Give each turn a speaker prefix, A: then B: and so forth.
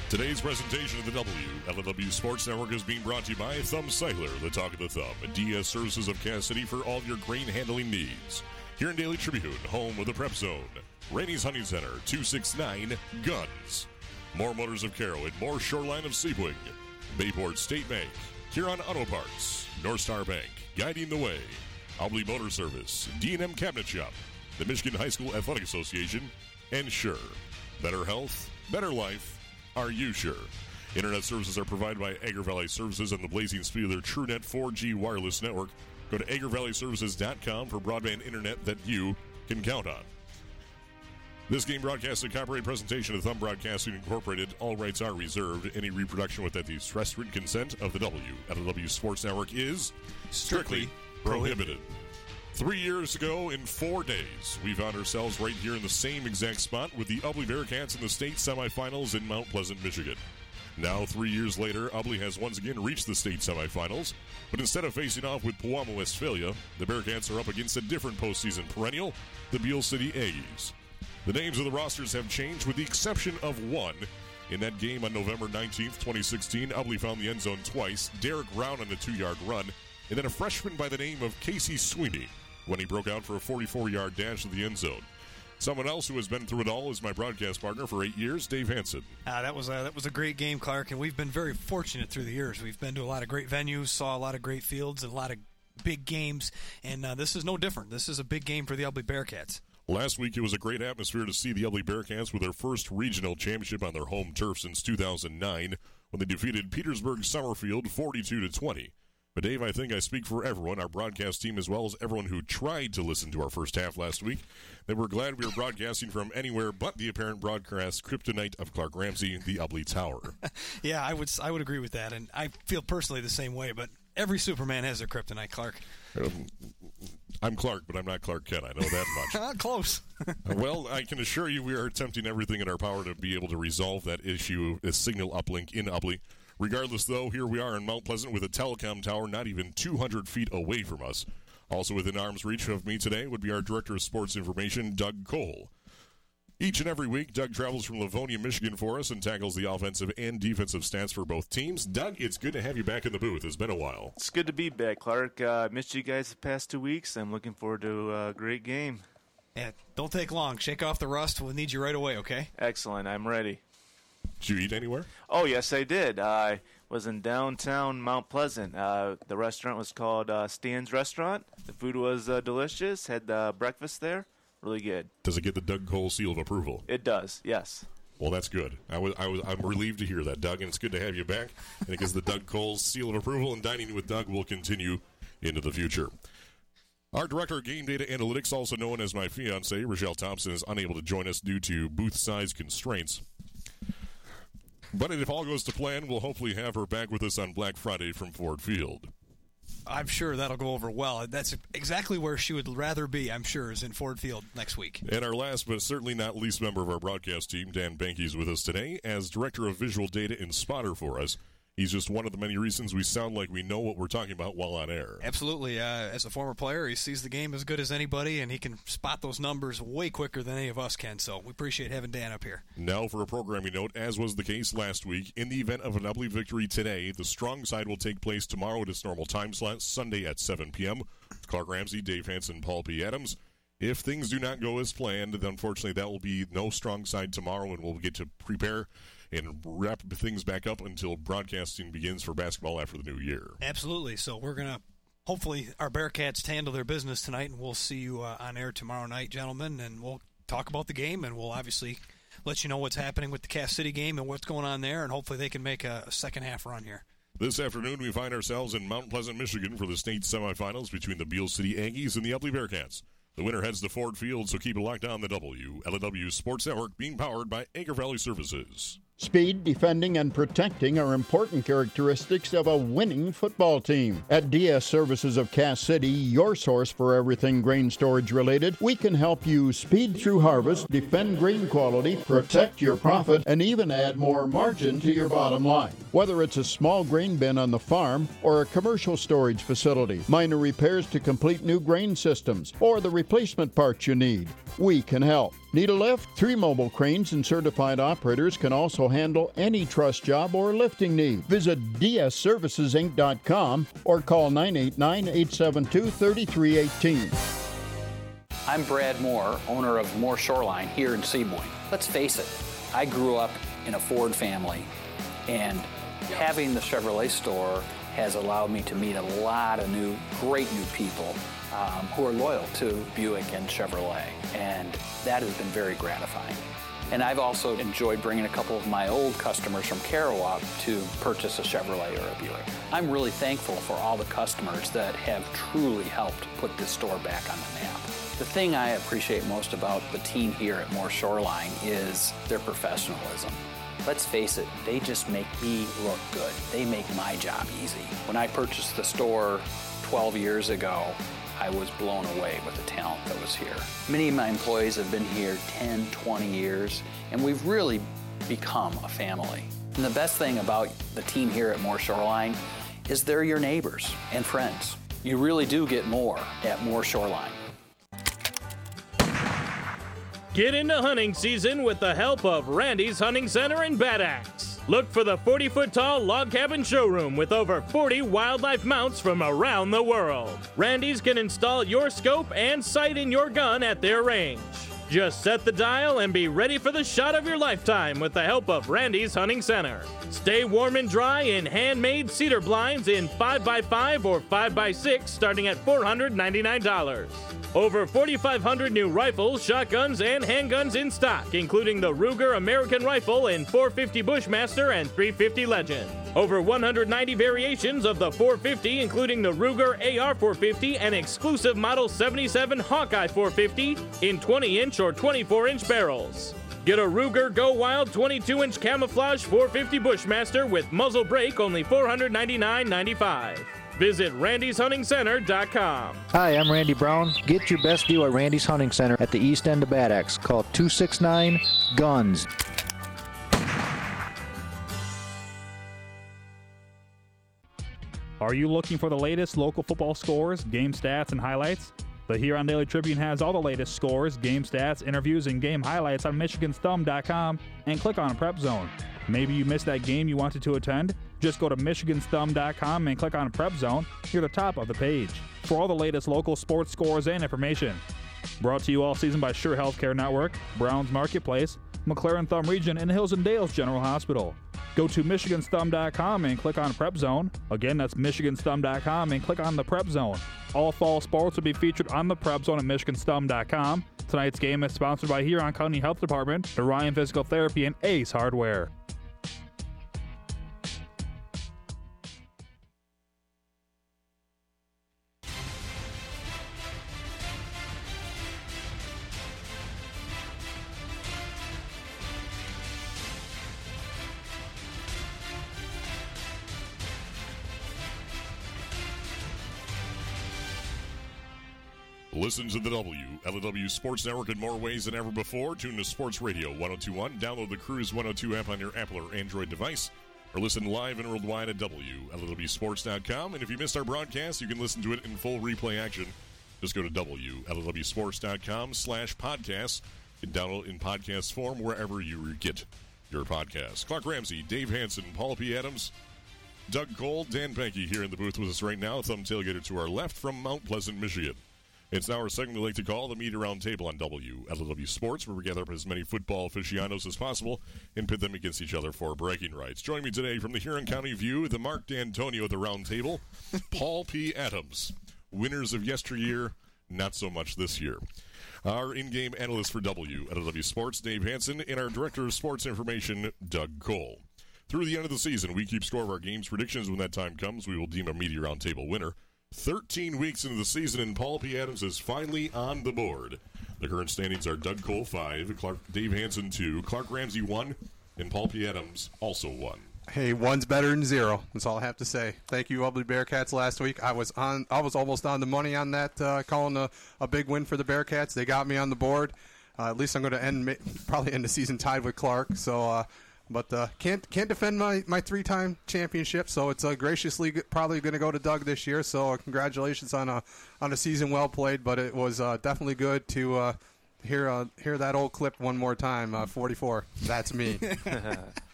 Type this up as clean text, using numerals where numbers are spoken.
A: Today's presentation of the WLW Sports Network is being brought to you by Thumb Cycler, the talk of the thumb, DS Services of Cass City for all your grain handling needs. Here in Daily Tribune, home of the Prep Zone, Rainey's Hunting Center, 269 Guns. More Motors of Carroll, more Shoreline of Sebring, Bayport State Bank, Huron Auto Parts, North Star Bank, guiding the way, Obley Motor Service, D&M Cabinet Shop, the Michigan High School Athletic Association, and Sure. Better health, better life. Are you sure? Internet services are provided by Agri Valley Services and the blazing speed of their TrueNet 4G wireless network. Go to agrivalleyservices.com for broadband internet that you can count on. This game broadcast and copyright presentation of Thumb Broadcasting Incorporated. All rights are reserved. Any reproduction without the express written consent of the WLW Sports Network is strictly prohibited. 3 years ago in 4 days, we found ourselves right here in the same exact spot with the Ubley Bearcats in the state semifinals in Mount Pleasant, Michigan. Now, 3 years later, Ubley has once again reached the state semifinals, but instead of facing off with Pewamo, Westphalia, the Bearcats are up against a different postseason perennial, the Beale City Aggies. The names of the rosters have changed with the exception of one. In that game on November 19th, 2016, Ubley found the end zone twice, Derek Brown on a 2-yard run, and then a freshman by the name of Casey Sweeney when he broke out for a 44-yard dash to the end zone. Someone else who has been through it all is my broadcast partner for 8 years, Dave Hansen.
B: That was a great game, Clark, and we've been very fortunate through the years. We've been to a lot of great venues, saw a lot of great fields, and a lot of big games, and this is no different. This is a big game for the Ubley Bearcats.
A: Last week, it was a great atmosphere to see the Ubley Bearcats with their first regional championship on their home turf since 2009 when they defeated Petersburg Summerfield 42-20. But, Dave, I think I speak for everyone, our broadcast team, as well as everyone who tried to listen to our first half last week, that we're glad we were broadcasting from anywhere but the apparent broadcast kryptonite of Clark Ramsey, the Ubley Tower.
B: Yeah, I would agree with that, and I feel personally the same way, but every Superman has their kryptonite, Clark.
A: I'm Clark, but I'm not Clark Kent. I know that much.
B: Close.
A: Well, I can assure you we are attempting everything in our power to be able to resolve that issue, a signal uplink in Ubley. Regardless, though, here we are in Mount Pleasant with a telecom tower not even 200 feet away from us. Also within arm's reach of me today would be our Director of Sports Information, Doug Cole. Each and every week, Doug travels from Livonia, Michigan for us and tackles the offensive and defensive stats for both teams. Doug, it's good to have you back in the booth. It's been a while.
C: It's good to be back, Clark. Missed you guys the past 2 weeks. I'm looking forward to a great game.
B: Yeah, don't take long. Shake off the rust. We'll need you right away, okay?
C: Excellent. I'm ready.
A: Did you eat anywhere?
C: Oh, yes, I did. I was in downtown Mount Pleasant. The restaurant was called Stan's Restaurant. The food was delicious. Had breakfast there. Really good.
A: Does it get the Doug Cole seal of approval?
C: It does, yes.
A: Well, that's good. I'm relieved to hear that, Doug, and it's good to have you back. And it gives the Doug Cole seal of approval, and Dining with Doug will continue into the future. Our Director of Game Data Analytics, also known as my fiancée, Rochelle Thompson, is unable to join us due to booth size constraints. But if all goes to plan, we'll hopefully have her back with us on Black Friday from Ford Field.
B: I'm sure that'll go over well. That's exactly where she would rather be, I'm sure, is in Ford Field next week.
A: And our last but certainly not least member of our broadcast team, Dan Banke, is with us today as Director of Visual Data and Spotter for us. He's just one of the many reasons we sound like we know what we're talking about while on air.
B: Absolutely. As a former player, he sees the game as good as anybody, and he can spot those numbers way quicker than any of us can. So we appreciate having Dan up here.
A: Now for a programming note, as was the case last week, in the event of an Ubley victory today, the strong side will take place tomorrow at its normal time slot, Sunday at 7 p.m. Clark Ramsey, Dave Hansen, Paul P. Adams. If things do not go as planned, then unfortunately that will be no strong side tomorrow, and we'll get to prepare and wrap things back up until broadcasting begins for basketball after the new year.
B: Absolutely. So we're going to, hopefully, our Bearcats handle their business tonight, and we'll see you on air tomorrow night, gentlemen, and we'll talk about the game, and we'll obviously let you know what's happening with the Cass City game and what's going on there, and hopefully they can make a second-half run here.
A: This afternoon, we find ourselves in Mount Pleasant, Michigan for the state semifinals between the Beale City Aggies and the Ubley Bearcats. The winner heads to Ford Field, so keep it locked on the WLW Sports Network, being powered by Agri Valley Services.
D: Speed, defending, and protecting are important characteristics of a winning football team. At DS Services of Cass City, your source for everything grain storage related, we can help you speed through harvest, defend grain quality, protect your profit, and even add more margin to your bottom line. Whether it's a small grain bin on the farm or a commercial storage facility, minor repairs to complete new grain systems, or the replacement parts you need, we can help. Need a lift? 3 mobile cranes and certified operators can also handle any truss job or lifting need. Visit dsservicesinc.com or call 989-872-3318.
E: I'm Brad Moore, owner of Moore Shoreline here in Seymour. Let's face it, I grew up in a Ford family, and having the Chevrolet store has allowed me to meet a lot of great new people who are loyal to Buick and Chevrolet, and that has been very gratifying. And I've also enjoyed bringing a couple of my old customers from Kerouac to purchase a Chevrolet or a Buick. I'm really thankful for all the customers that have truly helped put this store back on the map. The thing I appreciate most about the team here at Moore Shoreline is their professionalism. Let's face it, they just make me look good. They make my job easy. When I purchased the store 12 years ago, I was blown away with the talent that was here. Many of my employees have been here 10, 20 years, and we've really become a family. And the best thing about the team here at Moore Shoreline is they're your neighbors and friends. You really do get more at Moore Shoreline.
F: Get into hunting season with the help of Randy's Hunting Center in Bad Axe. Look for the 40-foot-tall log cabin showroom with over 40 wildlife mounts from around the world. Randy's can install your scope and sight in your gun at their range. Just set the dial and be ready for the shot of your lifetime with the help of Randy's Hunting Center. Stay warm and dry in handmade cedar blinds in 5x5 or 5x6 starting at $499. Over 4,500 new rifles, shotguns, and handguns in stock, including the Ruger American Rifle in .450 Bushmaster and .350 Legend. Over 190 variations of the .450, including the Ruger AR-450 and exclusive Model 77 Hawkeye .450 in 20-inch or 24-inch barrels. Get a Ruger Go Wild 22-inch camouflage .450 Bushmaster with muzzle brake, only $499.95. Visit randyshuntingcenter.com.
G: Hi, I'm Randy Brown. Get your best deal at Randy's Hunting Center at the east end of Bad Axe. Call 269-GUNS.
H: Are you looking for the latest local football scores, game stats, and highlights? The Huron Daily Tribune has all the latest scores, game stats, interviews, and game highlights on MichiganSthumb.com and click on Prep Zone. Maybe you missed that game you wanted to attend? Just go to MichiganSthumb.com and click on Prep Zone near the top of the page for all the latest local sports scores and information. Brought to you all season by Sure Healthcare Network, Browns Marketplace, McLaren Thumb Region, and Hills and Dales General Hospital. Go to MichiganSthumb.com and click on Prep Zone. Again, that's MichiganSthumb.com and click on the Prep Zone. All fall sports will be featured on the Prep Zone at MichiganSthumb.com. Tonight's game is sponsored by Huron County Health Department, Orion Physical Therapy, and Ace Hardware.
A: Listen to the WLW Sports Network in more ways than ever before. Tune to Sports Radio 1021. Download the Cruise 102 app on your Apple or Android device. Or listen live and worldwide at WLWSports.com. And if you missed our broadcast, you can listen to it in full replay action. Just go to WLWSports.com/podcasts and download in podcast form wherever you get your podcasts. Clark Ramsey, Dave Hansen, Paul P. Adams, Doug Cole, Dan Benke here in the booth with us right now. Thumb tailgater to our left from Mount Pleasant, Michigan. It's now our segment we like to call the Media Round Table on WLW Sports, where we gather up as many football aficionados as possible and pit them against each other for bragging rights. Joining me today from the Huron County View, the Mark D'Antonio at the round table, Paul P. Adams. Winners of yesteryear, not so much this year. Our in-game analyst for WLW Sports, Dave Hansen, and our director of sports information, Doug Cole. Through the end of the season, we keep score of our games predictions. When that time comes, we will deem a Media Round Table winner. 13 weeks into the season, and Paul P. Adams is finally on the board. The current standings are Doug Cole 5, Dave Hansen 2, Clark Ramsey 1, and Paul P. Adams also 1.
I: Hey, one's better than zero. That's all I have to say. Thank you, Ugly Bearcats. Last week, I was almost on the money on that, calling a big win for the Bearcats. They got me on the board. At least I'm going to probably end the season tied with Clark. So. But can't defend my three-time championship, so it's graciously probably going to go to Doug this year. So congratulations on a season well played. But it was definitely good to hear that old clip one more time. 44. That's me.